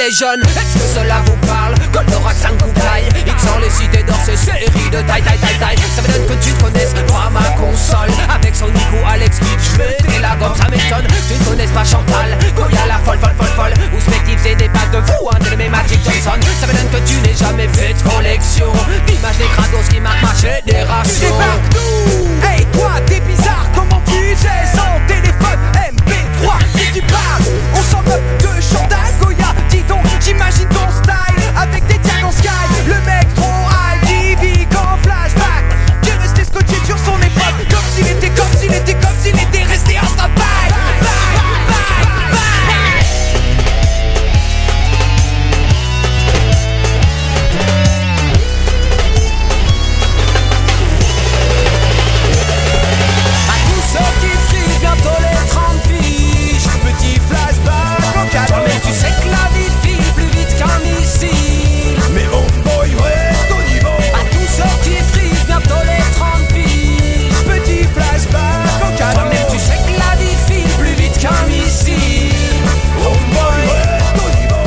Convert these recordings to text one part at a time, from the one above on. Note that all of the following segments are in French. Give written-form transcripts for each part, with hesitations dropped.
les jeunes, est-ce que cela vous parle? Goldorak 5 coups taille, X en les cités d'or, ces séries de taille. Ça m'étonne que tu ne connaisses pas ma console. Avec son Nico Alex Kidd, je vais la gomme, ça m'étonne. Tu ne connaisses pas Chantal, Goya la folle. Ou Spective, c'est des pattes de fou, un de mes Magic Johnson. Ça m'étonne que tu n'aies jamais fait de collection d'images des crados qui marquent ma génération. Débarque nous. Hey toi, t'es bizarre, comment tu sais? Sans téléphone, MP3, si tu parles, on s'en moque de Chantal, Goya. Dis donc, j'imagine ton style avec des diamants sky. Le mec trop high, qui vit qu'en flashback. T'es resté scotché sur son époque, comme s'il était resté en stand-by. Bientôt les 30 piges, petit flashback en cadeau. Toi-même tu sais que la vie file plus vite qu'un missile. Mais homeboy reste au niveau. À tous ceux qui frisent, bientôt les 30 piges, petit flashback en cadeau. Toi-même tu sais que la vie file plus vite qu'un missile. Homeboy reste au niveau.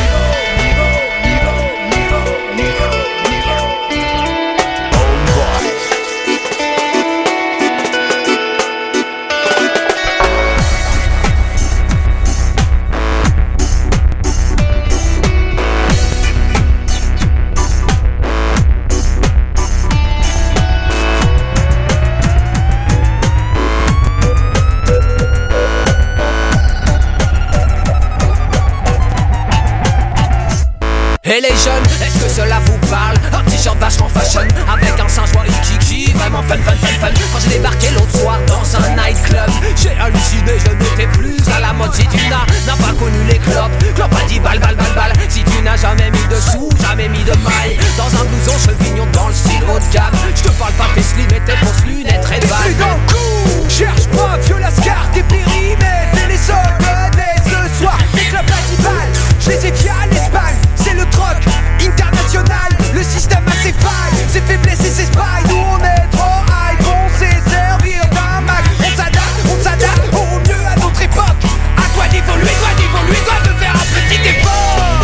Et les jeunes, est-ce que cela vous parle? Un t-shirt vachement fashion, avec un singe roi Ikiki, vraiment fun. Quand j'ai débarqué l'autre soir dans un nightclub, j'ai halluciné, je n'étais plus à la mode. Si tu n'as pas connu les clopes a dit balle. Si tu n'as jamais mis de sous, jamais mis de maille dans un blouson chevignon dans le style haut de gamme. Je te parle pas tes slim et tes fausses lunettes très balles. Plus dans le coup, cherche pas, viola scar, t'es périmètres. Et les soldats ce soir, les clubs à 10 balles. Je les ai via l'Espagne, c'est le troc international. Le système a ses failles, ses faiblesses et ses failles. Nous on est trop high, on sait servir d'un Mac. On s'adapte au mieux à notre époque. À toi d'évoluer, dois de faire un petit effort.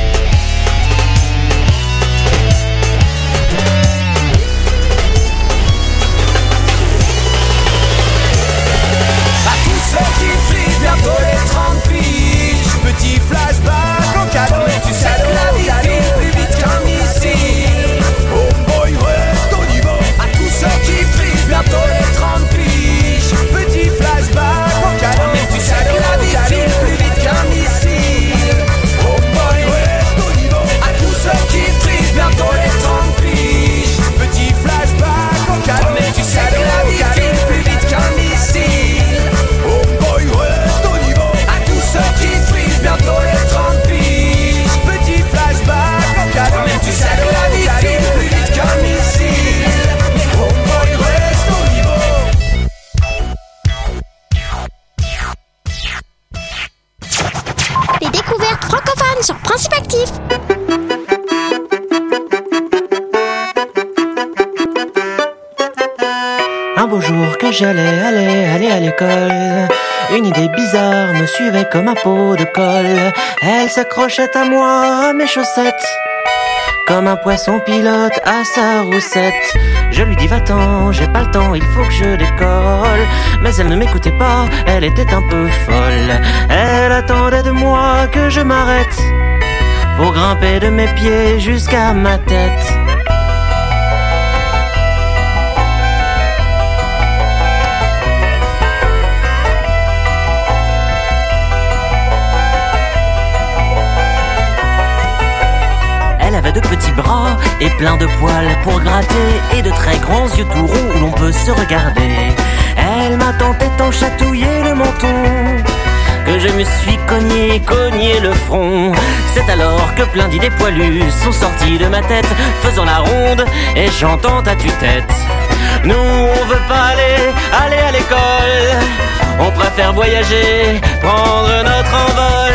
À tous ceux qui frisent, bientôt les 30 piges, petit flashback en cadeau. Tu sais que la vie file plus vite qu'un missile. Homeboy reste au niveau. À tous ceux qui frisent, bientôt les 30 piges, petit flashback en cadeau. Mais tu sais que la vie file plus vite qu'un missile. Homeboy reste au niveau. À tous ceux qui frisent, bientôt les 30 piges, petit flashback en cadeau. Mais tu sais que la vie file plus vite qu'un missile. Homeboy reste au niveau. À tous ceux qui frisent, bientôt les 30 piges, petit flashback en cadeau. Mais tu sais que la vie file plus vite qu'un missile. Homeboy reste au niveau. Les découvertes francophones sur Principe Actif. Un beau jour que j'allais aller à l'école, une idée bizarre me suivait comme un pot de colle. Elle s'accrochait à moi, à mes chaussettes, comme un poisson pilote à sa roussette. Je lui dis va-t'en, j'ai pas le temps, il faut que je décolle. Mais elle ne m'écoutait pas, elle était un peu folle. Elle attendait de moi que je m'arrête pour grimper de mes pieds jusqu'à ma tête. Elle avait de petits bras et plein de poils pour gratter et de très grands yeux tout ronds où l'on peut se regarder. Elle m'a tant et tant chatouillé le menton que je me suis cogné le front. C'est alors que plein d'idées poilues sont sorties de ma tête, faisant la ronde et chantant à tue-tête. Nous on veut pas aller à l'école, on préfère voyager, prendre notre envol.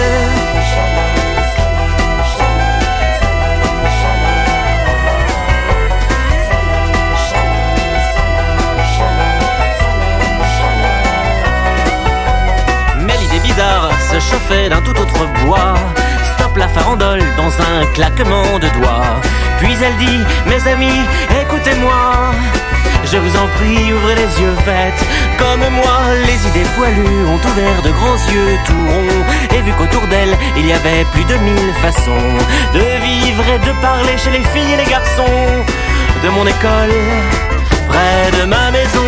Se chauffer d'un tout autre bois. Stop la farandole. l'école dans un claquement de doigts. Puis elle dit, mes amis, écoutez-moi, je vous en prie, ouvrez les yeux, faites comme moi. Les idées poilues ont ouvert de grands yeux tout ronds et vu qu'autour d'elle il y avait plus de 1000 façons de vivre et de parler chez les filles et les garçons de mon école, près de ma maison.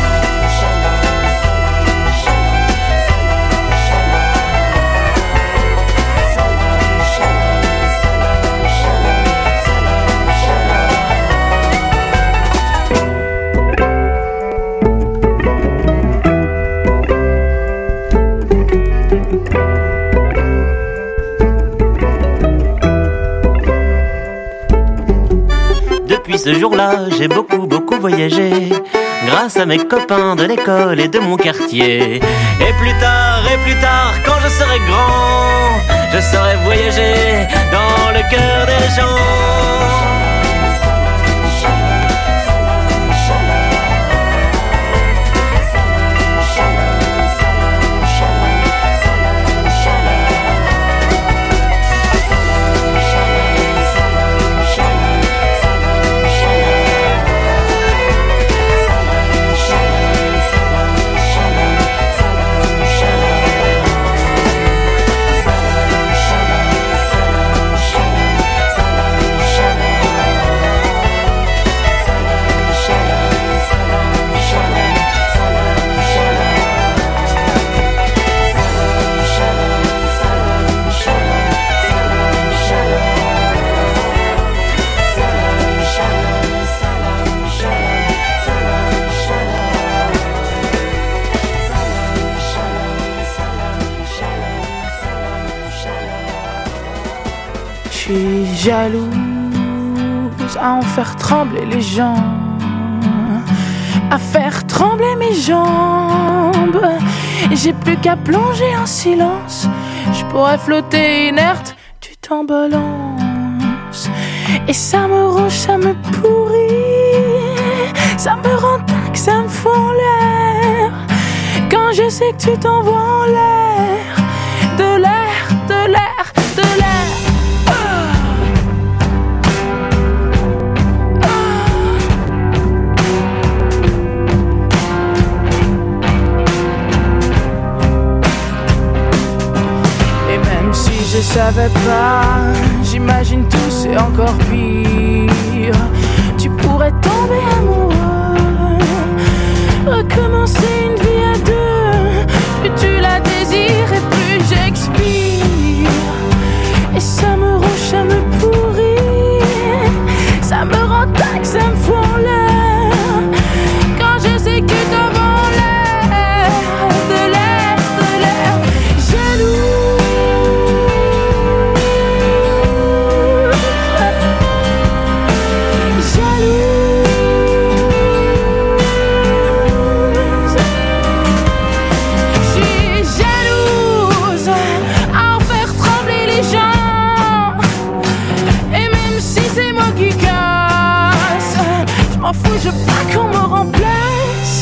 Depuis ce jour-là, j'ai beaucoup voyagé, grâce à mes copains de l'école et de mon quartier. Et plus tard, quand je serai grand, je saurai voyager dans le cœur des gens. Je suis jalouse à en faire trembler les gens, à faire trembler mes jambes. J'ai plus qu'à plonger en silence, je pourrais flotter inerte, tu t'embalances. Et ça me ronge, ça me pourrit, ça me rend tac, ça me fout en l'air. Quand je sais que tu t'envoies en l'air, de l'air, de l'air, de l'air. Je savais pas, j'imagine tout c'est encore pire. Tu pourrais tomber amoureux, recommencer une vie à deux. Plus tu la désires et plus j'expire. Et ça me ronge, ça me pourrit, ça me rend tac, ça me fout en l'air. Quand je sais que t'en vas en l'air, de l'air, jaloux. Je veux pas qu'on me remplace.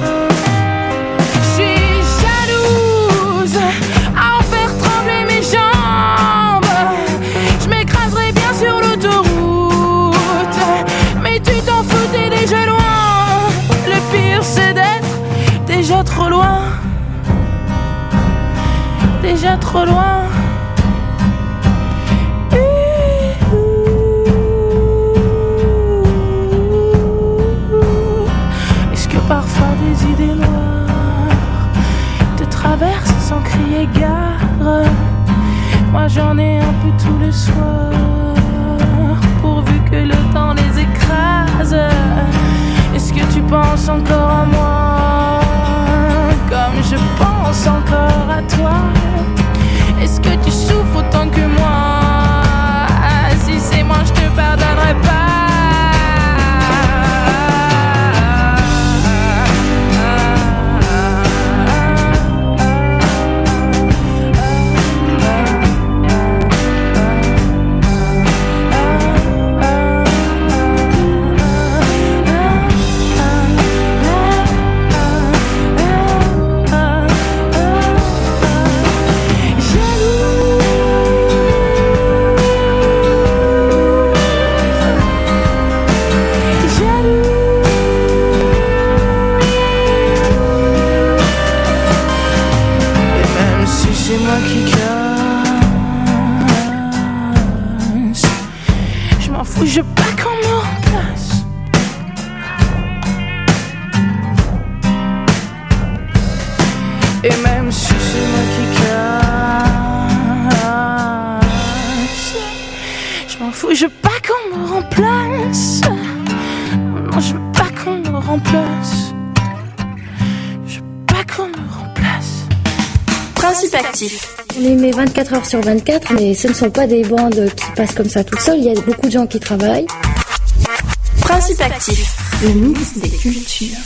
Je suis jalouse à en faire trembler mes jambes. Je m'écraserai bien sur l'autoroute, mais tu t'en fous, t'es déjà loin. Le pire c'est d'être déjà trop loin, déjà trop loin. Parfois des idées noires te traversent sans crier gare. Moi j'en ai un peu tous les soirs, pourvu que le temps les écrase. Est-ce que tu penses encore à moi, comme je pense encore à toi? Est-ce que tu souffres autant que moi? Si c'est moi je te pardonnerai pas. c'est moi qui casse. Je m'en fous, je veux pas qu'on me remplace. Et même si c'est moi qui casse, je m'en fous, je veux pas qu'on me remplace. Non, je veux pas qu'on me remplace. Je veux pas qu'on me remplace. Principe actif. On les met 24 heures sur 24, mais ce ne sont pas des bandes qui passent comme ça toutes seules. Il y a beaucoup de gens qui travaillent. Principe actif. Le mix des cultures.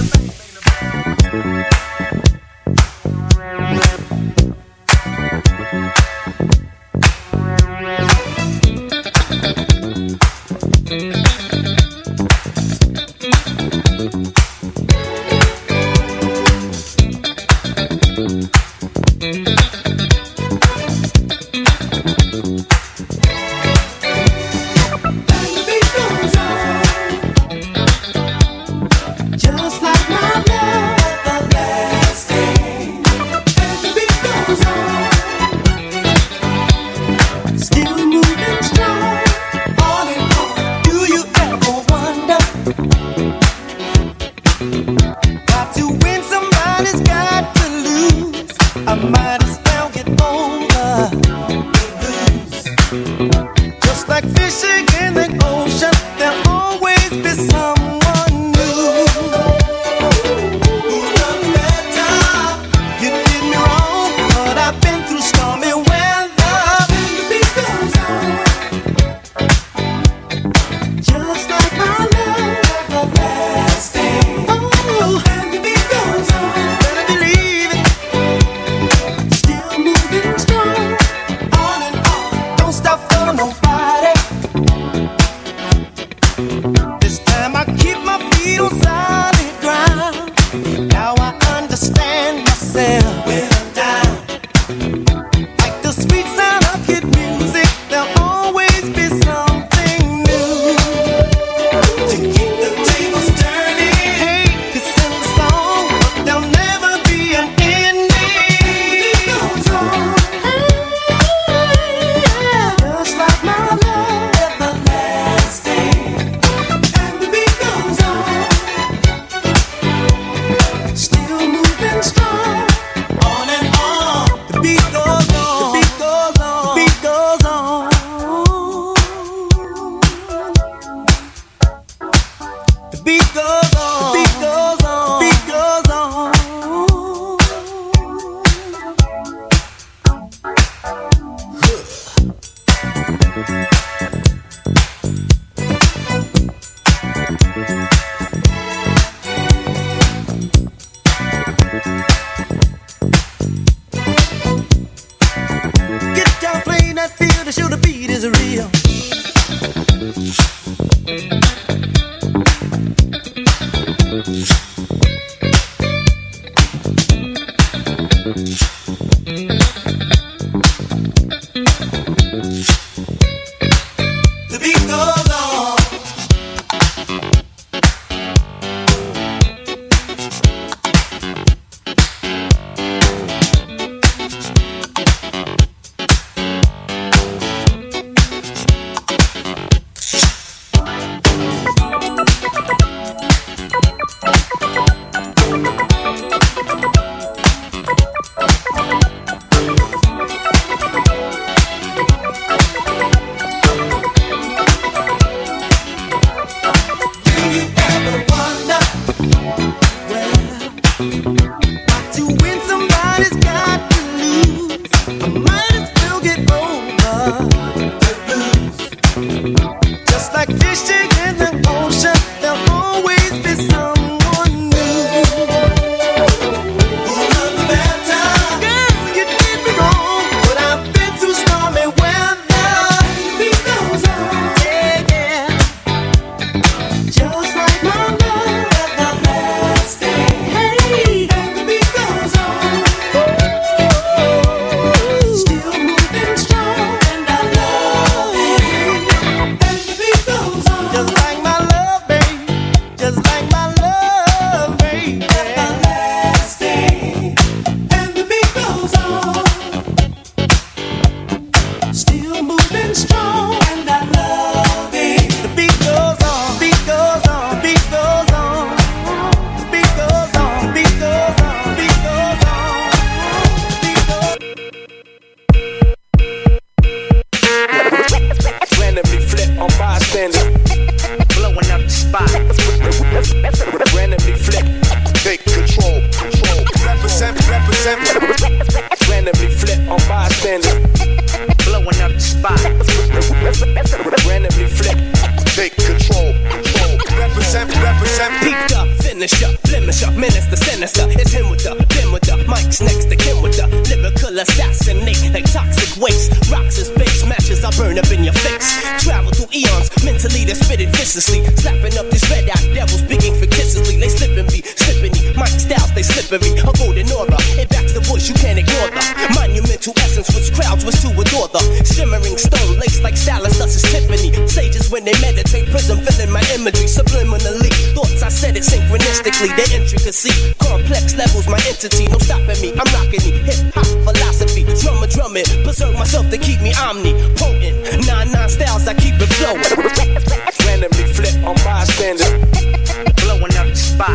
mics next to Kim with the lyrical assassinate like toxic waste. Rocks as base matches, I burn up in your face. Travel through eons, mentally they spit it viciously. Slapping up these red eye devils, speaking fictitiously. They slipping me, mic styles, they slippery. A golden aura, it backs the voice, you can't ignore the monumental essence, which crowds was to adore the shimmering stone, laced like stylist, thus is Tiffany. Sages when they meditate, prism filling my imagery subliminally. Thoughts I said it synchronistically, their intricacy, complex levels, my entity, no stopping me. I'm rocking it, hip hop philosophy, drumming, preserve myself to keep me omnipotent. 9 styles, I keep it flowing. Randomly flip on bystanders, blowing up the spot.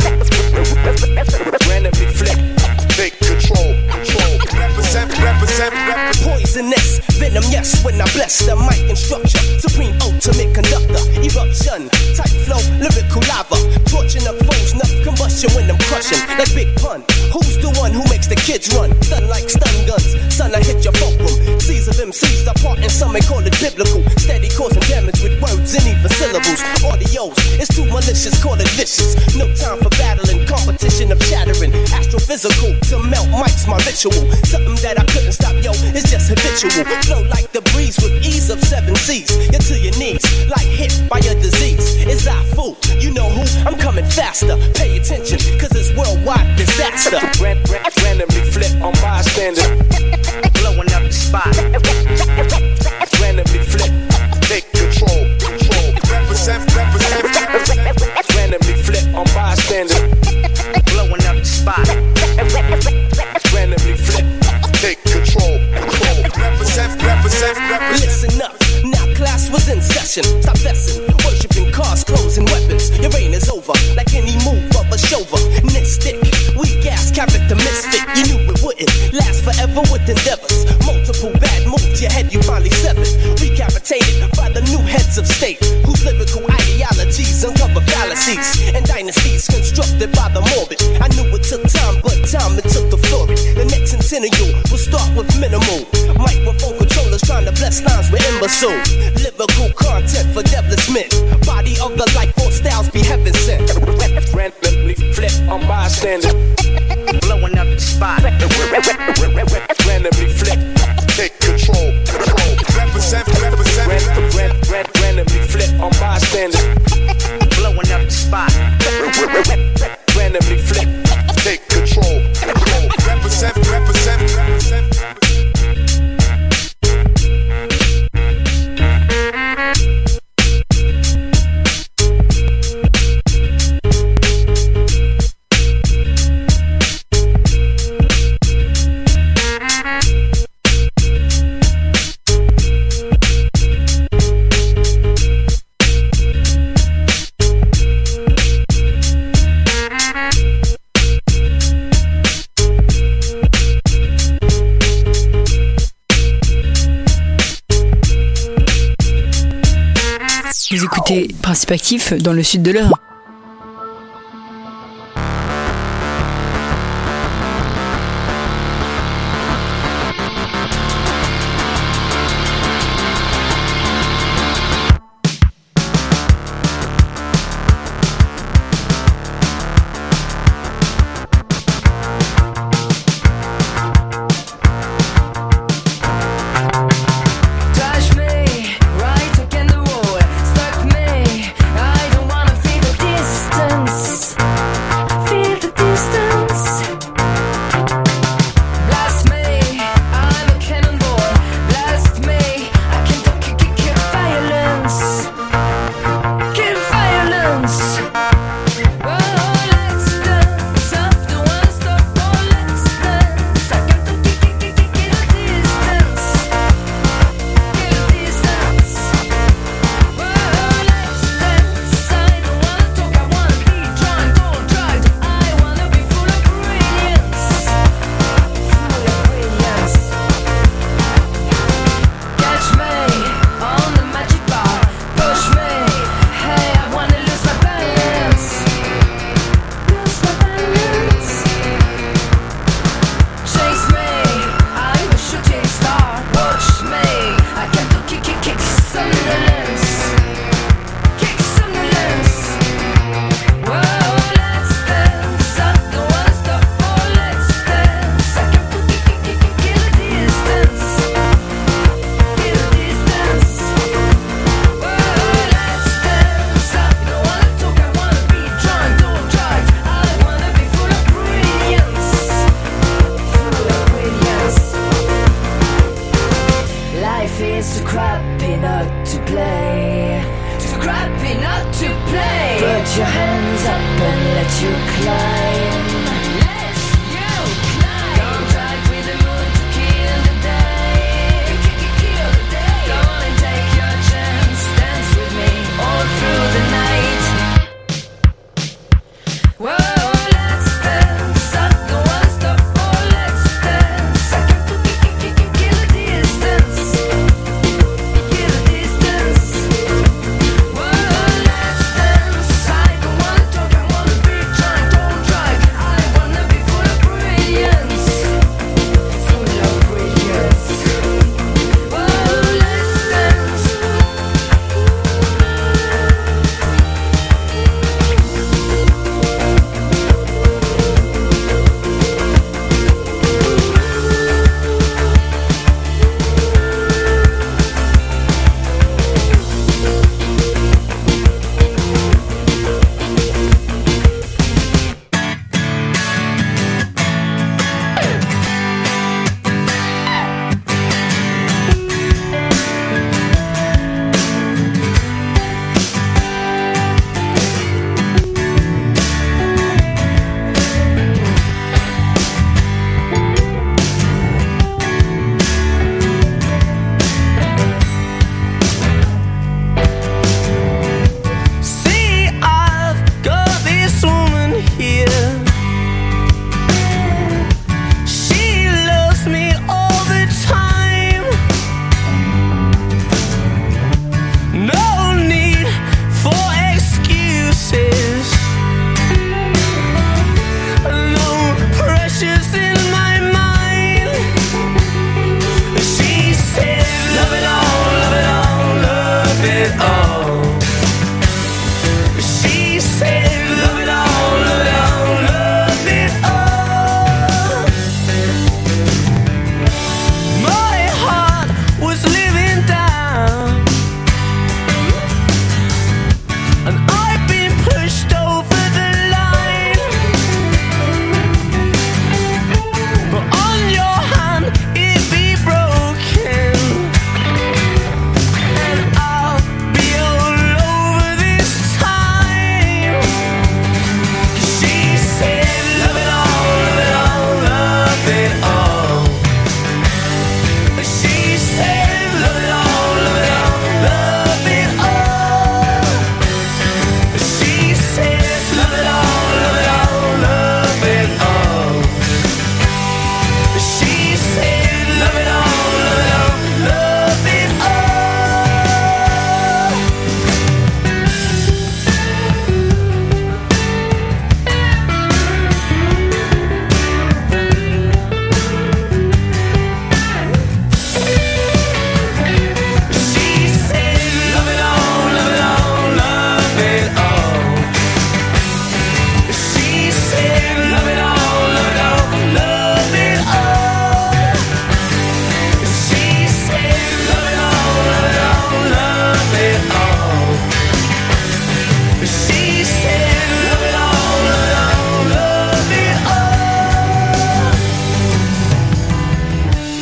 Randomly flip, take control. Represent. Poisonous, venom, yes, when I bless the mic and structure. Supreme ultimate conductor, eruption, type flow, lyrical lava. Torching up flames, enough combustion when I'm crushing. Like Big Pun, who's the one who makes the kids run? Stun like stun guns, son, I hit your fulcrum. Seas of MCs apart and some may call it biblical. Steady causing damage with words and even syllables. Audios, it's too malicious, call it vicious. No time for battling, competition of shattering. Astrophysical, to melt mics, my ritual. Something that I couldn't stop, yo, it's just habitual. Flow like the breeze with ease of 7 seas. You're to your knees, like hit by a disease. It's I fool, you know who? I'm coming faster. Pay attention, cause it's worldwide disaster. Randomly flip on bystanders, blowing up the spot. Randomly flip, take control. Represent. Randomly flip on bystanders, blowing up the spot. Randomly flip, take control. Represent. Listen up, now class was in session. Stop messing, worshipping cars, clothes, and weapons. Your reign is over, like any move of a chauvinistic. Weak ass character misfit, you knew it wouldn't last forever with endeavors. Multiple bad moves, your head you finally severed. Recapitated by the new heads of state, whose lyrical ideologies uncover fallacies and dynasties constructed by the morbid. I knew it took time, but time it took to flourish. The next centennial will start with minimal microphone controllers trying to bless lines with imbecile lyrical content for devilish men. Body of the life force styles be heaven sent. Randomly flip on bystanders, blowing up the spot. Randomly flip, take control. Represent. Randomly flip on bystanders, blowing up the spot. Randomly flip, take control. Represent. Vous écoutez Principe Actif dans le sud de l'Eure. Touch me, right against the wall. Stuck me, I don't wanna feel the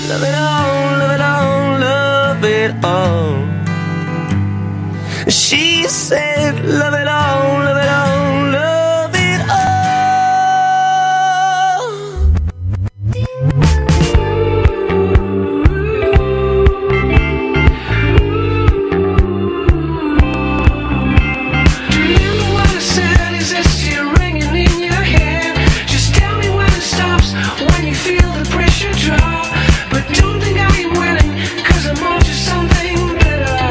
love it all, love it all, love it all. She said, love it all, love it all, love it all. Do you know what I said? Is that still ringing in your head? Just tell me when it stops, when you feel the pressure drop. But don't think I am winning, 'cause I'm on to something better.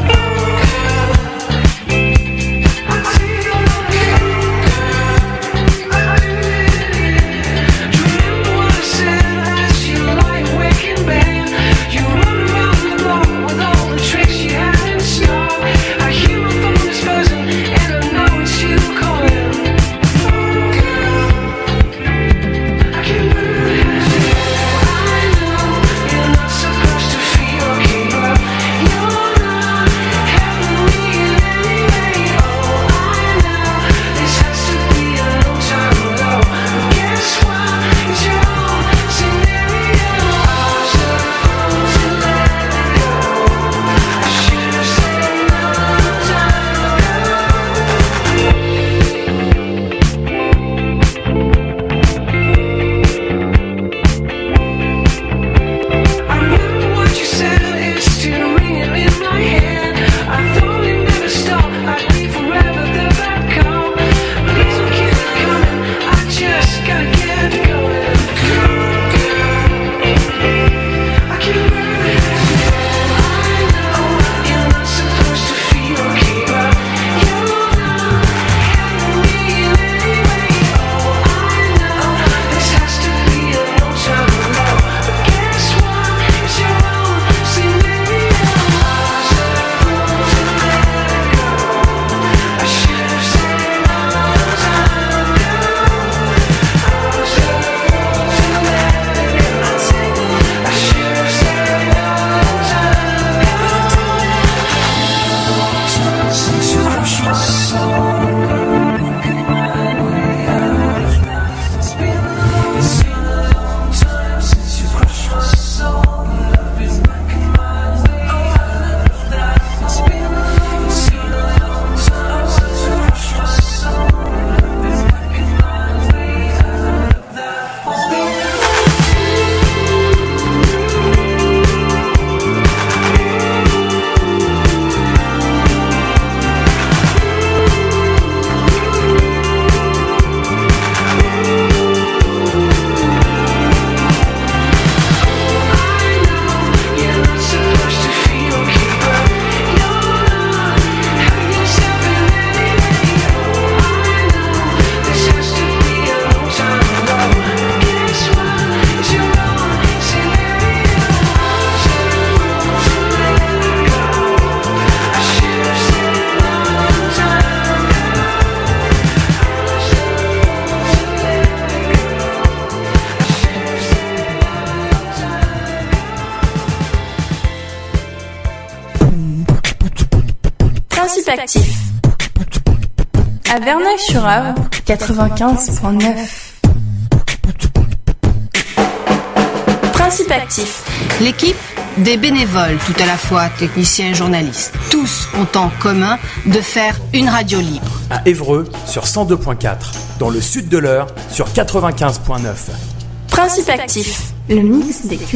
Principe actif. À Verneuil-sur-Avre, 95.9. Principe actif. L'équipe des bénévoles, tout à la fois techniciens et journalistes, tous ont en commun de faire une radio libre. À Évreux sur 102.4, dans le sud de l'Eure sur 95.9. Principe actif. Le mix des